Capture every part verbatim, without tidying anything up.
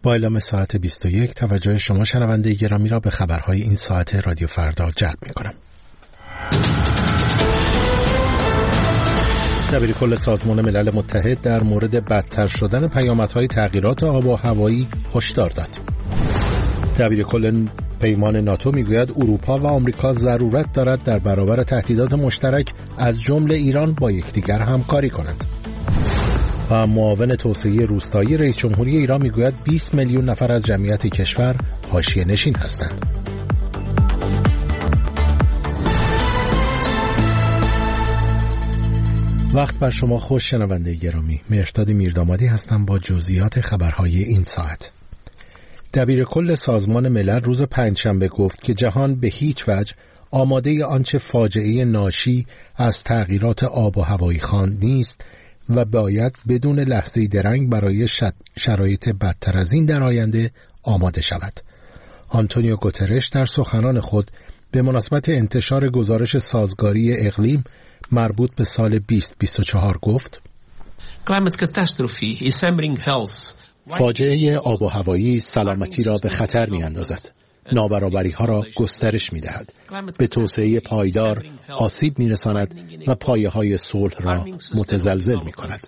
با اعلام ساعت بیست و یک توجه شما شنونده گرامی را به خبرهای این ساعت رادیو فردا جلب می‌کنم. دبیرکل سازمان ملل متحد در مورد بدتر شدن پیامدهای تغییرات آب و هوایی هشدار داد. دبیرکل پیمان ناتو میگوید اروپا و آمریکا ضرورت دارد در برابر تهدیدات مشترک از جمله ایران با یکدیگر همکاری کنند. و معاون توسعه روستایی رئیس جمهوری ایران میگوید بیست میلیون نفر از جمعیت کشور حاشیه نشین هستند. وقت بر شما خوش شنونده گرامی. مهرداد میردامادی هستم با جزئیات خبرهای این ساعت. دبیرکل سازمان ملل روز پنجشنبه گفت که جهان به هیچ وجه آماده آنچه فاجعه ناشی از تغییرات آب و هوایی خواند نیست و باید بدون لحظه‌ای درنگ برای شرایط بدتر از این در آینده آماده شود. آنتونیو گوترش در سخنان خود به مناسبت انتشار گزارش سازگاری اقلیم مربوط به سال بیست بیست و چهار گفت: فاجعه آب و هوایی سلامتی را به خطر می اندازد. نابرابری ها را گسترش می دهد. به توسعه پایدار آسیب می رساند و پایه های صلح را متزلزل می کند.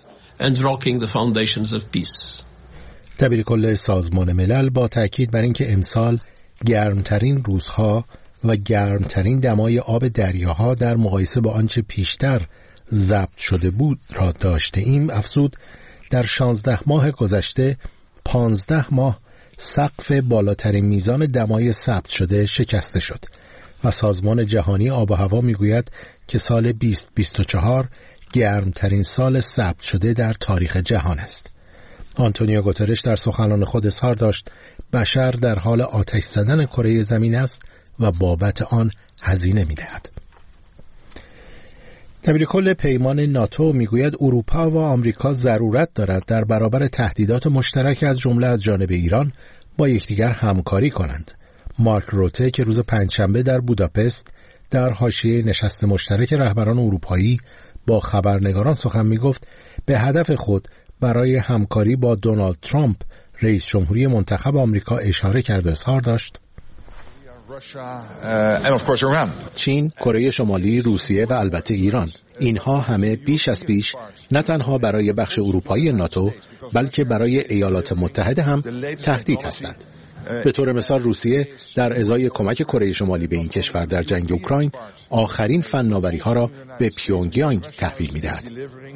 دبیرکل سازمان ملل با تأکید بر اینکه امسال گرمترین روزها و گرمترین دمای آب دریاها در مقایسه با آنچه پیشتر ضبط شده بود را داشته ایم افزود در شانزده ماه گذشته پانزده ماه سقف بالاترین میزان دمای ثبت شده شکسته شد و سازمان جهانی آب و هوا میگوید که سال بیست بیست و چهار گرمترین سال ثبت شده در تاریخ جهان است. آنتونیو گوترش در سخنان خود اظهار داشت بشر در حال آتش زدن کره زمین است و بابت آن هزینه می‌دهد. دبیرکل پیمان ناتو میگوید اروپا و آمریکا ضرورت دارد در برابر تهدیدات مشترک از جمله از جانب ایران با یکدیگر همکاری کنند. مارک روته که روز پنجشنبه در بوداپست در حاشیه نشست مشترک رهبران اروپایی با خبرنگاران سخن میگفت به هدف خود برای همکاری با دونالد ترامپ رئیس جمهوری منتخب آمریکا اشاره کرد و اظهار داشت چین، کره شمالی، روسیه و البته ایران، اینها همه بیش از پیش نه تنها برای بخش اروپایی ناتو بلکه برای ایالات متحده هم تهدید هستند. به طور مثال روسیه در ازای کمک کره شمالی به این کشور در جنگ اوکراین آخرین فناوری‌ها را به پیونگیانگ تحویل می‌دهد.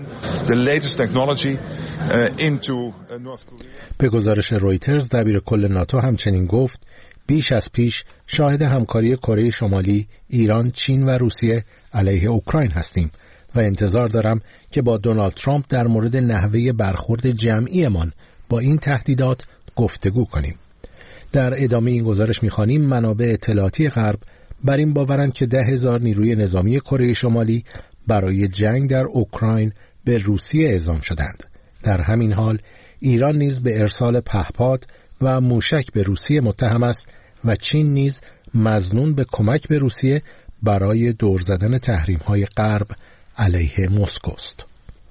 به گزارش رویترز دبیرکل ناتو همچنین گفت بیش از پیش شاهد همکاری کره شمالی، ایران، چین و روسیه علیه اوکراین هستیم و انتظار دارم که با دونالد ترامپ در مورد نحوه برخورد جمعیمان با این تهدیدات گفتگو کنیم. در ادامه این گزارش می‌خوانیم منابع اطلاعاتی غرب بر این باورند که ده هزار نیروی نظامی کره شمالی برای جنگ در اوکراین به روسیه اعزام شدند. در همین حال ایران نیز به ارسال پهپاد و موشک به روسیه متهم است و چین نیز مظنون به کمک به روسیه برای دور زدن تحریم‌های غرب علیه مسکو است.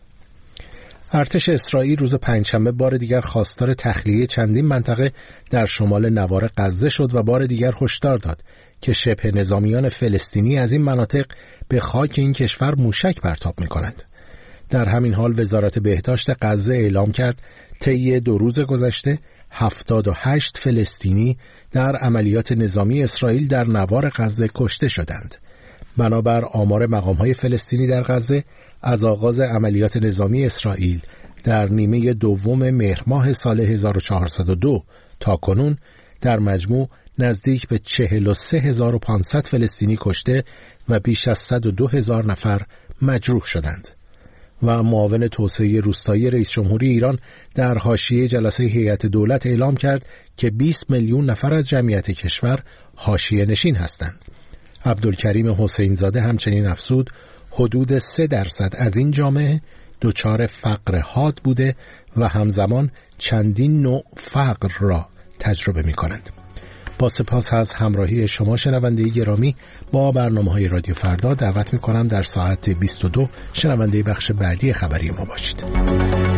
ارتش اسرائیل روز پنجشنبه بار دیگر خواستار تخلیه چندین منطقه در شمال نوار غزه شد و بار دیگر هشدار داد که شبه نظامیان فلسطینی از این مناطق به خاک این کشور موشک پرتاب می‌کنند. در همین حال وزارت بهداشت غزه اعلام کرد طی دو روز گذشته هفتاد و هشت فلسطینی در عملیات نظامی اسرائیل در نوار غزه کشته شدند. بنابر آمار مقام‌های فلسطینی در غزه از آغاز عملیات نظامی اسرائیل در نیمه دوم مهر ماه سال هزار و چهارصد و دو تا کنون در مجموع نزدیک به چهل و سه هزار و پانصد فلسطینی کشته و بیش از صد و دو هزار نفر مجروح شدند. و معاون توسعه روستایی رئیس جمهوری ایران در حاشیه جلسه هیئت دولت اعلام کرد که بیست میلیون نفر از جمعیت کشور حاشیه نشین هستند. عبدالکریم حسین زاده همچنین افزود حدود سه درصد از این جامعه دچار فقر حاد بوده و همزمان چندین نوع فقر را تجربه می کنند. با سپاس از همراهی شما شنونده گرامی با برنامه‌های رادیو فردا دعوت می‌کنم در ساعت بیست و دو شنونده بخش بعدی خبری ما باشید.